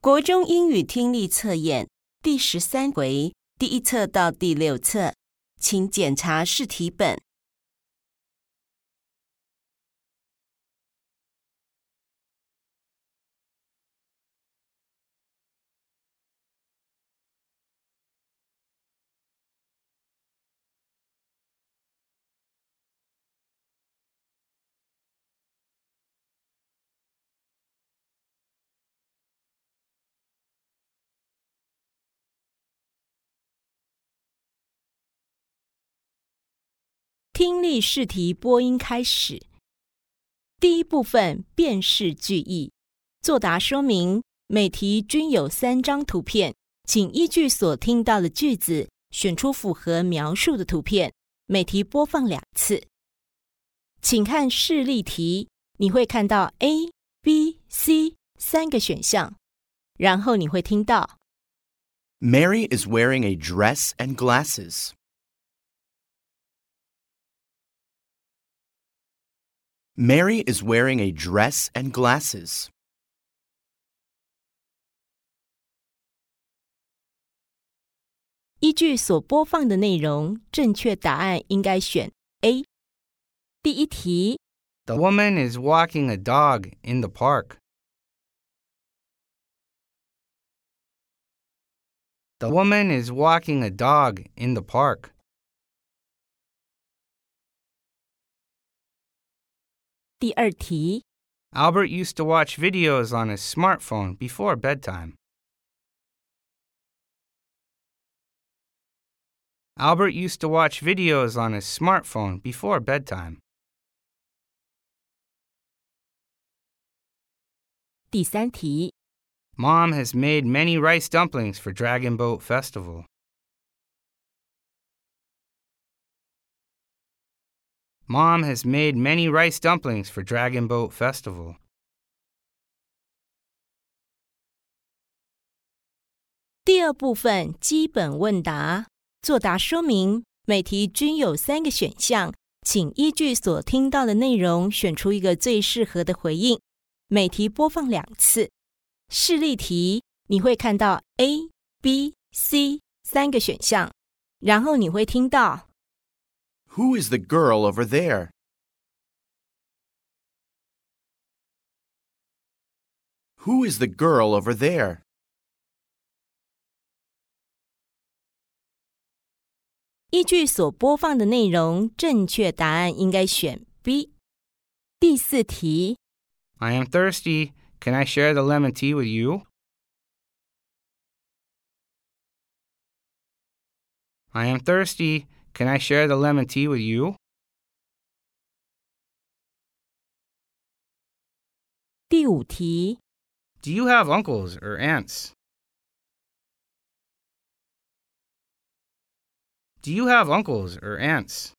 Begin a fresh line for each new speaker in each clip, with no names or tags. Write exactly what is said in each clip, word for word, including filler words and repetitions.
国中英语听力测验第十三回第一册到第六册，请检查试题本。听力试题播音开始。第一部分辨识句意，作答说明，每题均有三张图片，请依据所听到的句子选出符合描述的图片，每题播放两次。请看示例题，你会看到 A、B、C 三个选项，然后你会听到
Mary is wearing a dress and glasses. Mary is wearing a dress and glasses.
依据所播放的内容，正确答案应该选 A。 第一题
The woman is walking a dog in the park. The woman is walking a dog in the park.
第二题
Albert used to watch videos on his smartphone before bedtime. Albert used to watch videos on his smartphone before bedtime.
第三题
Mom has made many rice dumplings for Dragon Boat Festival. Mom has made many rice dumplings for Dragon Boat Festival.
第二部分基本问答，作答说明，每题均有三个选项，请依据所听到的内容选出一个最适合的回应，每题播放两次。示例题，你会看到 A、B、C 三个选项，然后你会听到
Who is the girl over there? Who is the girl over there?
依据所播放的内容，正确答案应该选 B。 第四题
I am thirsty. Can I share the lemon tea with you? I am thirsty. Can I share the lemon tea with you?
第五题
Do you have uncles or aunts? Do you have uncles or aunts?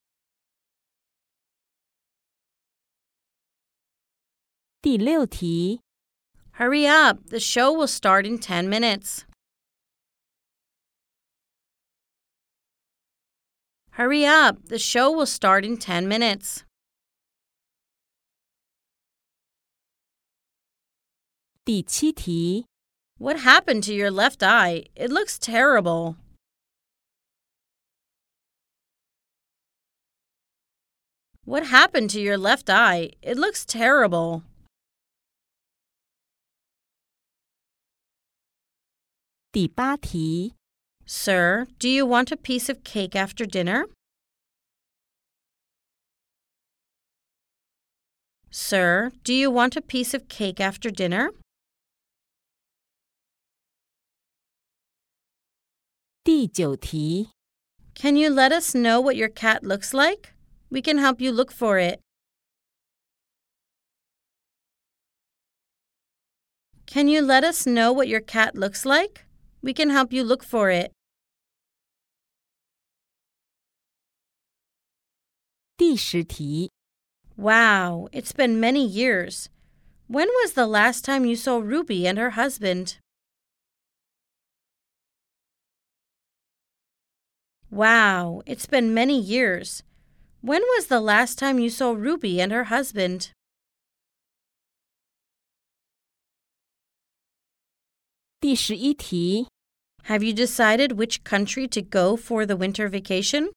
第六题
Hurry up, the show will start in ten minutes. Hurry up, the show will start in ten minutes.
第七题
What happened to your left eye? It looks terrible. What happened to your left eye? It looks terrible.
第八题
Sir, do you want a piece of cake after dinner? Sir, do you want a piece of cake after dinner?
第九题
Can you let us know what your cat looks like? We can help you look for it. Can you let us know what your cat looks like? We can help you look for it.
第十题
Wow, it's been many years. When was the last time you saw Ruby and her husband? Wow, it's been many years. When was the last time you saw Ruby and her husband?
第第十一题
Have you decided which country to go for the winter vacation?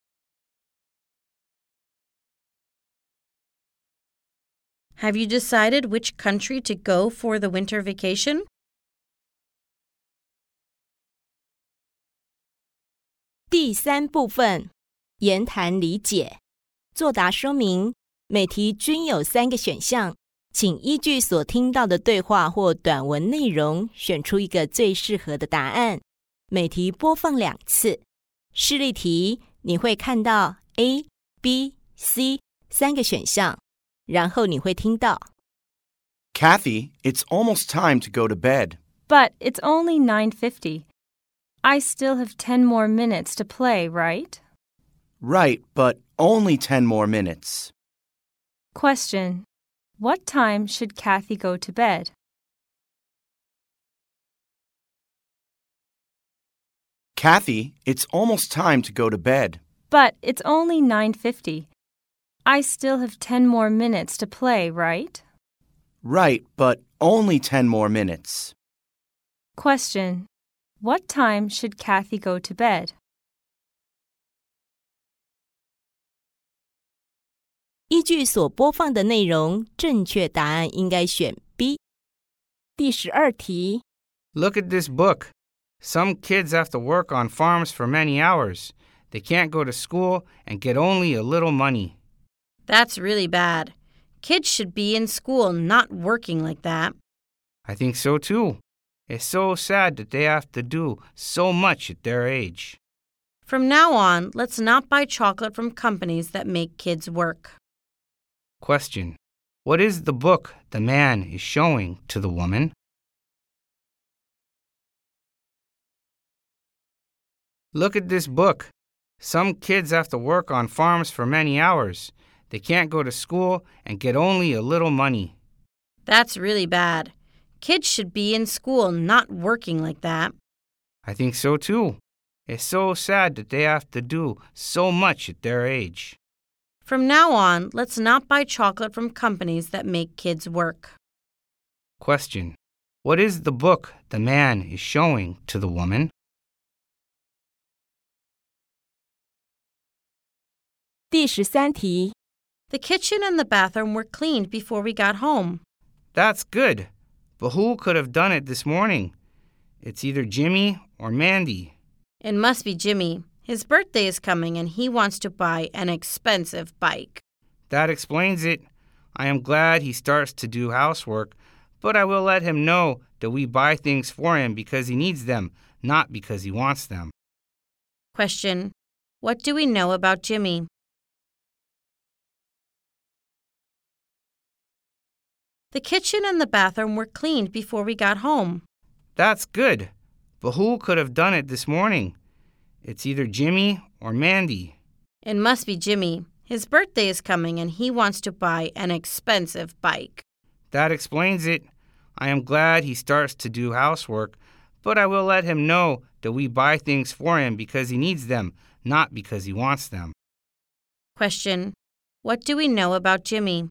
Have you decided which country to go for the winter vacation?
第三部分言谈理解作答说明每题均有三个选项，请依据所听到的对话或短文内容选出一个最适合的答案。每题播放两次。示例题你会看到 A、B、C 三个选项，然后你会听到
Kathy, it's almost time to go to bed.
But it's only nine fifty. I still have ten more minutes to play, right?
Right, but only ten more minutes.
Question. What time should Kathy go to bed?
Kathy, it's almost time to go to bed.
But it's only nine fifty. I still have ten more minutes to play, right?
Right, but only ten more minutes.
Question. What time should Kathy go to bed?
依据所播放的内容，正确答案应该选 B。第十二题
Look at this book. Some kids have to work on farms for many hours. They can't go to school and get only a little money.
That's really bad. Kids should be in school, not working like that.
I think so too. It's so sad that they have to do so much at their age.
From now on, let's not buy chocolate from companies that make kids work.
Question. What is the book the man is showing to the woman? Look at this book. Some kids have to work on farms for many hours. They can't go to school and get only a little money.
That's really bad. Kids should be in school, not working like that.
I think so too. It's so sad that they have to do so much at their age.
From now on, let's not buy chocolate from companies that make kids work.
Question. What is the book the man is showing to the woman?
《第十三题
The kitchen and the bathroom were cleaned before we got home.
That's good. But who could have done it this morning? It's either Jimmy or Mandy.
It must be Jimmy. His birthday is coming and he wants to buy an expensive bike.
That explains it. I am glad he starts to do housework, but I will let him know that we buy things for him because he needs them, not because he wants them.
Question. What do we know about Jimmy? 'The kitchen and the bathroom were cleaned before we got home.
That's good. But who could have done it this morning? It's either Jimmy or Mandy.
It must be Jimmy. His birthday is coming and he wants to buy an expensive bike.
That explains it. I am glad he starts to do housework, but I will let him know that we buy things for him because he needs them, not because he wants them.
Question. What do we know about Jimmy?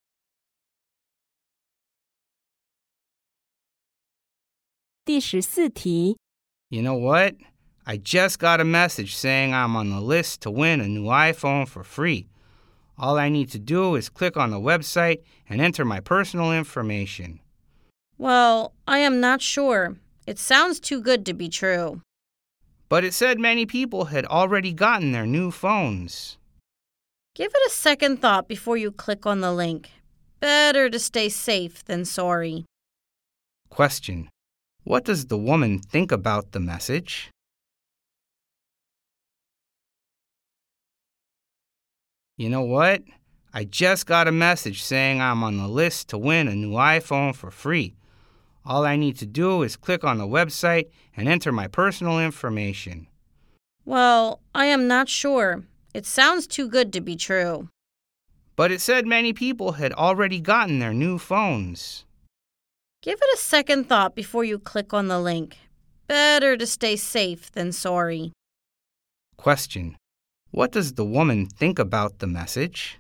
第十四题
You know what? I just got a message saying I'm on the list to win a new iPhone for free. All I need to do is click on the website and enter my personal information.
Well, I am not sure. It sounds too good to be true.
But it said many people had already gotten their new phones.
Give it a second thought before you click on the link. Better to stay safe than sorry.
Question. What does the woman think about the message? You know what? I just got a message saying I'm on the list to win a new iPhone for free. All I need to do is click on the website and enter my personal information.
Well, I am not sure. It sounds too good to be true.
But it said many people had already gotten their new phones.
Give it a second thought before you click on the link. Better to stay safe than sorry.
Question. What does the woman think about the message?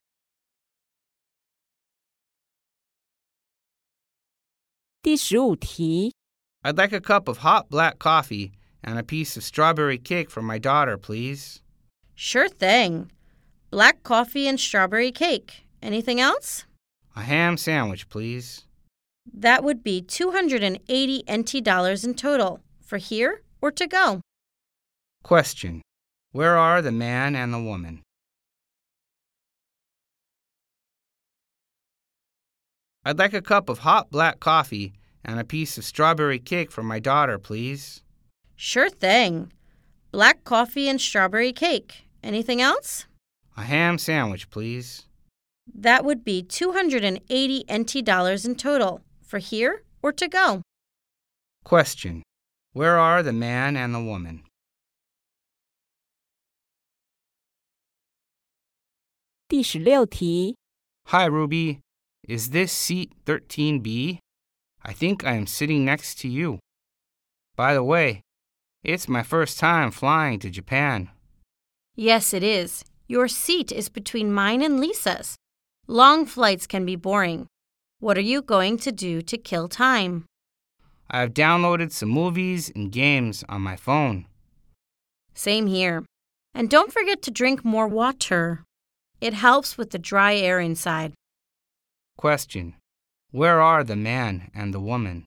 第十五题
I'd like a cup of hot black coffee and a piece of strawberry cake for my daughter, please.
Sure thing. Black coffee and strawberry cake. Anything else?
A ham sandwich, please.
That would be two hundred eighty N T dollars in total, for here or to go.
Question. Where are the man and the woman? I'd like a cup of hot black coffee and a piece of strawberry cake for my daughter, please.
Sure thing. Black coffee and strawberry cake. Anything else?
A ham sandwich, please.
That would be two hundred eighty N T dollars in total, for here or to go.
Question. Where are the man and the woman?
第十六题
Hi, Ruby. Is this seat thirteen B? I think I am sitting next to you. By the way, it's my first time flying to Japan.
Yes, it is. Your seat is between mine and Lisa's. Long flights can be boring. What are you going to do to kill time?
I have downloaded some movies and games on my phone.
Same here. And don't forget to drink more water. It helps with the dry air inside.
Question. Where are the man and the woman?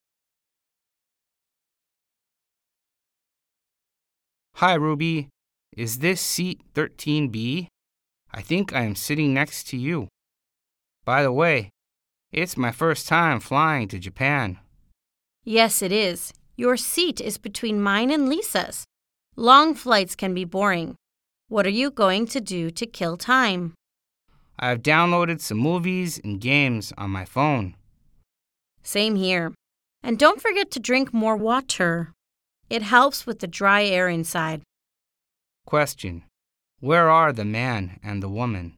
Hi, Ruby. Is this seat thirteen B? I think I am sitting next to you. By the way, it's my first time flying to Japan.
Yes, it is. Your seat is between mine and Lisa's. Long flights can be boring. What are you going to do to kill time?
I have downloaded some movies and games on my phone.
Same here. And don't forget to drink more water. It helps with the dry air inside.
Question. Where are the man and the woman?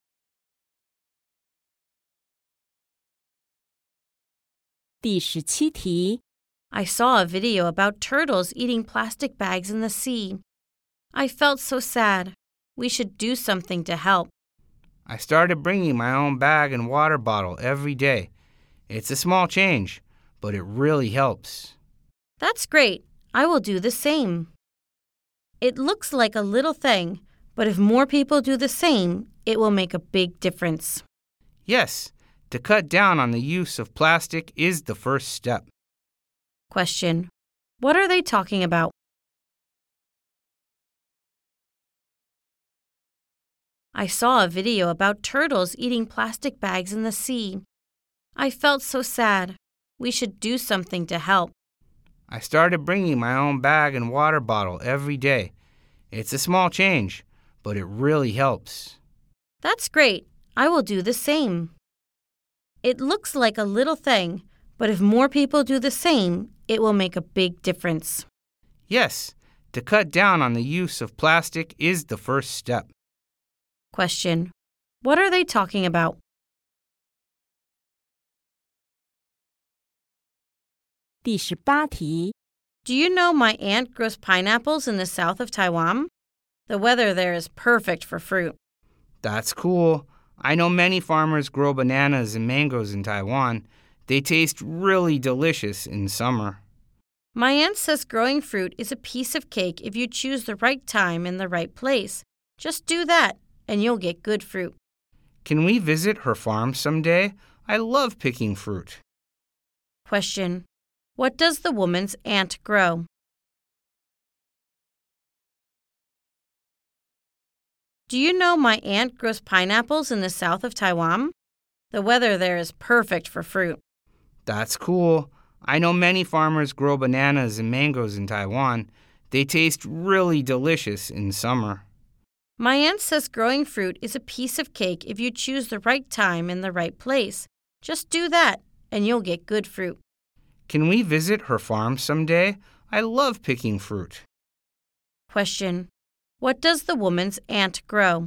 第十七题
I saw a video about turtles eating plastic bags in the sea. I felt so sad. We should do something to help.
I started bringing my own bag and water bottle every day. It's a small change, but it really helps.
That's great. I will do the same. It looks like a little thing, but if more people do the same, it will make a big difference.
Yes, to cut down on the use of plastic is the first step.
Question. What are they talking about? I saw a video about turtles eating plastic bags in the sea. I felt so sad. We should do something to help.
I started bringing my own bag and water bottle every day. It's a small change, but it really helps.
That's great. I will do the same. It looks like a little thing, but if more people do the same, it will make a big difference.
Yes, to cut down on the use of plastic is the first step.
Question. What are they talking about?
第十八题
Do you know my aunt grows pineapples in the south of Taiwan? The weather there is perfect for fruit.
That's cool. I know many farmers grow bananas and mangoes in Taiwan. They taste really delicious in summer.
My aunt says growing fruit is a piece of cake if you choose the right time and the right place. Just do that, and you'll get good fruit.
Can we visit her farm someday? I love picking fruit.
Question. What does the woman's aunt grow? Do you know my aunt grows pineapples in the south of Taiwan? The weather there is perfect for fruit.
That's cool. I know many farmers grow bananas and mangoes in Taiwan. They taste really delicious in summer.
My aunt says growing fruit is a piece of cake if you choose the right time and the right place. Just do that, and you'll get good fruit.
Can we visit her farm someday? I love picking fruit.
Question. What does the woman's aunt grow?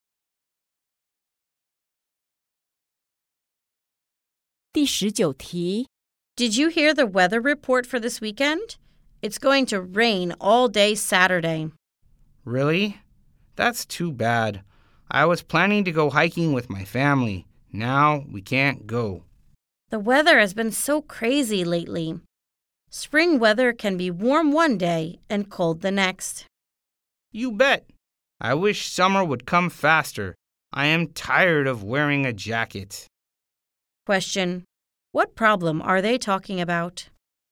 第十九题
Did you hear the weather report for this weekend? It's going to rain all day Saturday.
Really? That's too bad. I was planning to go hiking with my family. Now we can't go.
The weather has been so crazy lately. Spring weather can be warm one day and cold the next.
You bet. I wish summer would come faster. I am tired of wearing a jacket.
Question. What problem are they talking about?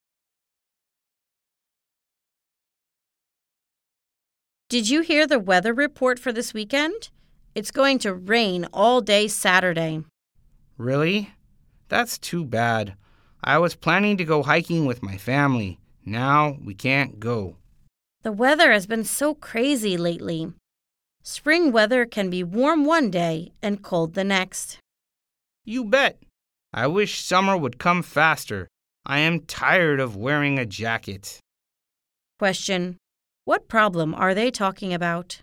Did you hear the weather report for this weekend? It's going to rain all day Saturday.
Really? That's too bad. I was planning to go hiking with my family. Now we can't go.
The weather has been so crazy lately. Spring weather can be warm one day and cold the next.
You bet. I wish summer would come faster. I am tired of wearing a jacket.
Question. What problem are they talking about?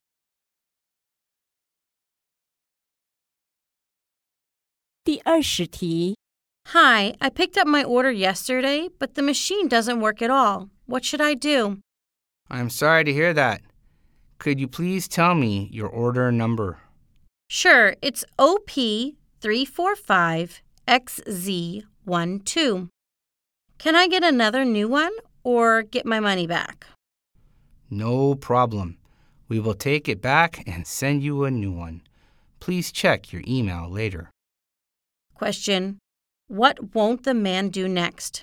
第二十题，
Hi, I picked up my order yesterday, but the machine doesn't work at all. What should I do?
I'm sorry to hear that. Could you please tell me your order number?
Sure, it's O P three four five X Z one two. Can I get another new one or get my money back?
No problem. We will take it back and send you a new one. Please check your email later.
Question. What won't the man do next?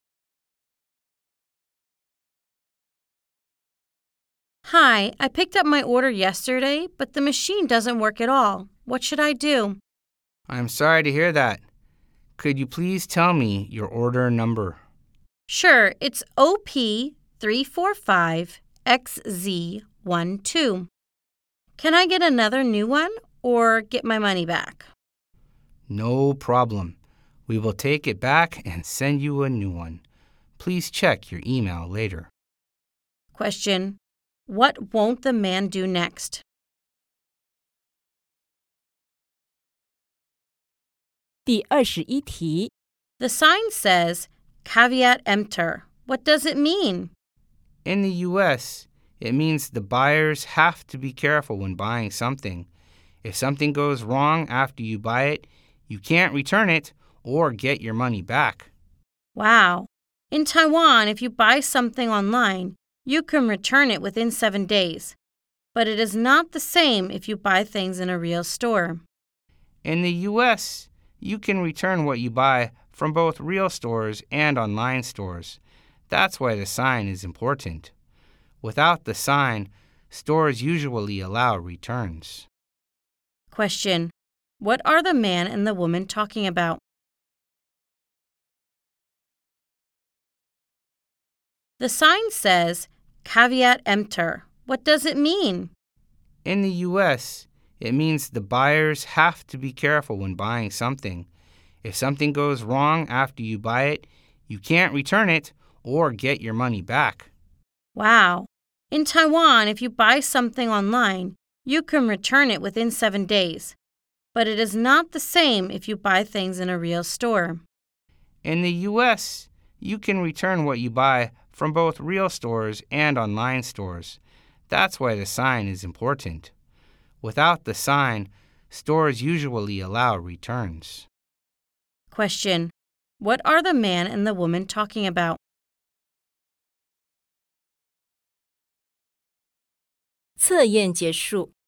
Hi, I picked up my order yesterday, but the machine doesn't work at all. What should I do?
I'm sorry to hear that. Could you please tell me your order number?
Sure, it's O P three four five X Z one two. Can I get another new one or get my money back?
No problem. We will take it back and send you a new one. Please check your email later.
Question. What won't the man do next?
第二十一题，
The sign says, caveat emptor. What does it mean?
In the U S, it means the buyers have to be careful when buying something. If something goes wrong after you buy it, you can't return it or get your money back.
Wow. In Taiwan, if you buy something online, you can return it within seven days. But it is not the same if you buy things in a real store.
In the U S, you can return what you buy from both real stores and online stores. That's why the sign is important. Without the sign, stores usually allow returns.
Question. What are the man and the woman talking about? The sign says, caveat emptor. What does it mean?
In the U S, it means the buyers have to be careful when buying something. If something goes wrong after you buy it, you can't return it or get your money back.
Wow. In Taiwan, if you buy something online, you can return it within seven days. But it is not the same if you buy things in a real store.
In the U S, you can return what you buy from both real stores and online stores. That's why the sign is important. Without the sign, stores usually allow returns.
Question. What are the man and the woman talking about?
测验结束。